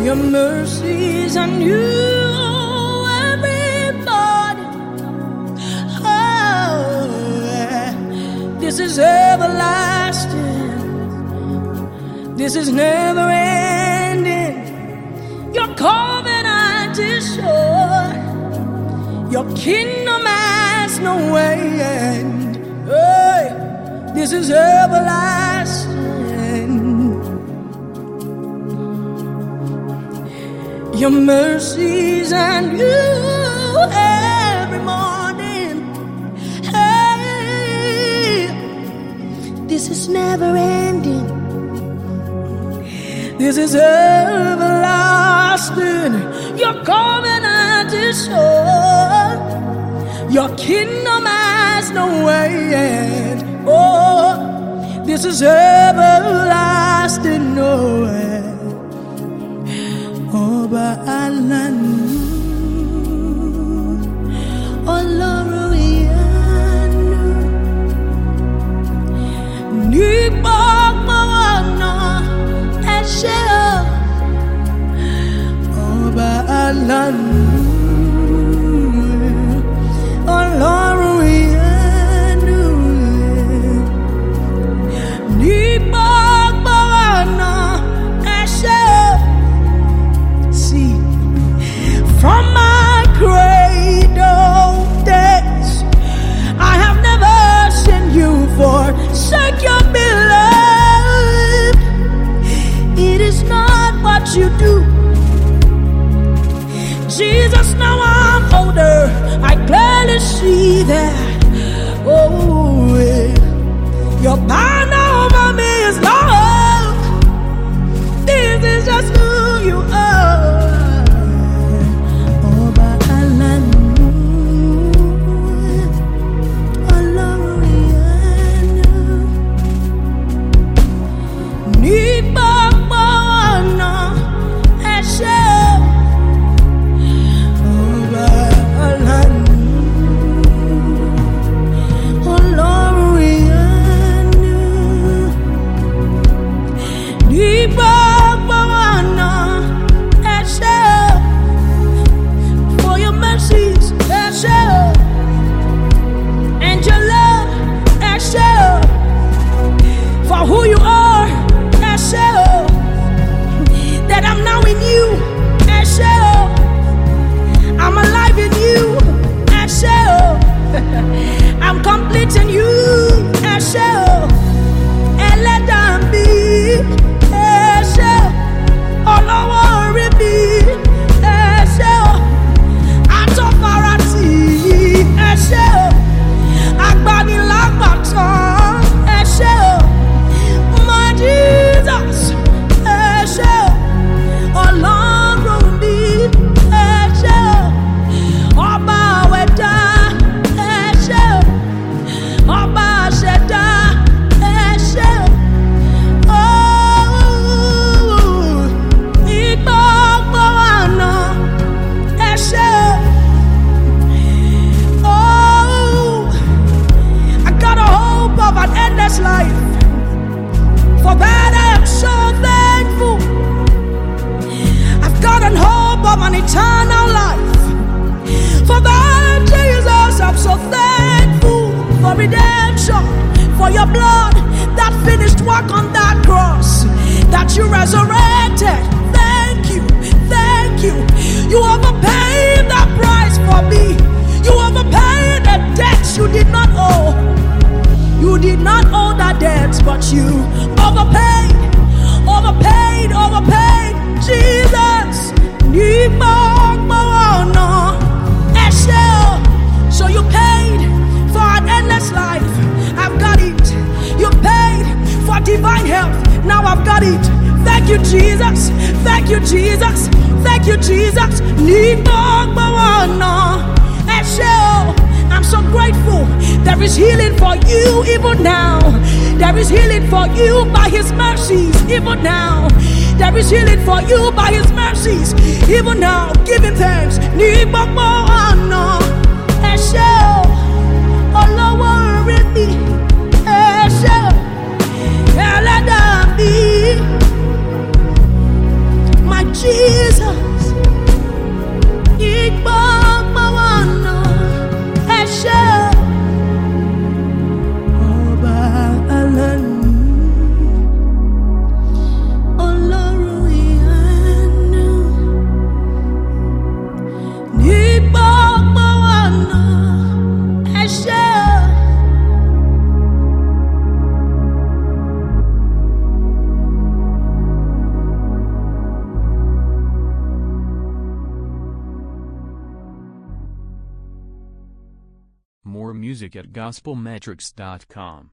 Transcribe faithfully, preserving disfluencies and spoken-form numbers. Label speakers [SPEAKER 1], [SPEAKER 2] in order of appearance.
[SPEAKER 1] Your mercies are new every morning. Oh, this is everlasting. This is never ending. Your covenant is sure. Your kingdom has no end. Hey, this is everlasting. Your mercies are new every morning. Hey, this is never ending. This is everlasting. Your covenant is sure. Your kingdom has no end. Oh, this is everlasting. No end. Ọba alanu, Ọlọ́run ìyanu, ní gbogbo ọ̀nà ẹ ṣé o. Ọba alanu, Ọlọ́run ìyanu, ní gbogbo ọ̀nà ẹ ṣé o. From my cradle days, I have never seen you forsake your beloved. It is not what you do. Jesus, now I'm older, I clearly see that. Oh, yeah. Your banner over me is love. This is just who you are. Who you are, Eshe, that I'm now in you, Eshe, I'm alive in you, Eshe, I'm complete in you, Eshe, and let them be, Eshe, all over me, Eshe, out of Arati, Eshe, Agbani Lagbatan, Eshe. Jesus, Eshe, Ọlọ́run mi, Eshe, Ọba àwẹ̀dá, Eshe, Ọba àṣẹ̀dá, Eshe, oh, ní gbogbo ọ̀nà, Eshe, oh, I got a hope of an endless life. For that I am so thankful. I've got an hope of an eternal life. For that, Jesus, I'm so thankful for redemption, for your blood that finished work on that cross, that you resurrected. Thank you, thank you. You overpaid that price for me. You overpaid a debt you did not owe. You did not owe that debt, but you overpaid, overpaid, overpaid. Jesus, so you paid for an endless life. I've got it. You paid for divine health. Now I've got it. Thank you, Jesus. Thank you, Jesus. Thank you, Jesus. I'm so grateful. There is healing for you even now. There is healing for you by His mercies even now. There is healing for you by His mercies even now. Give Him thanks. My Jesus.
[SPEAKER 2] music at gospel metrics dot com.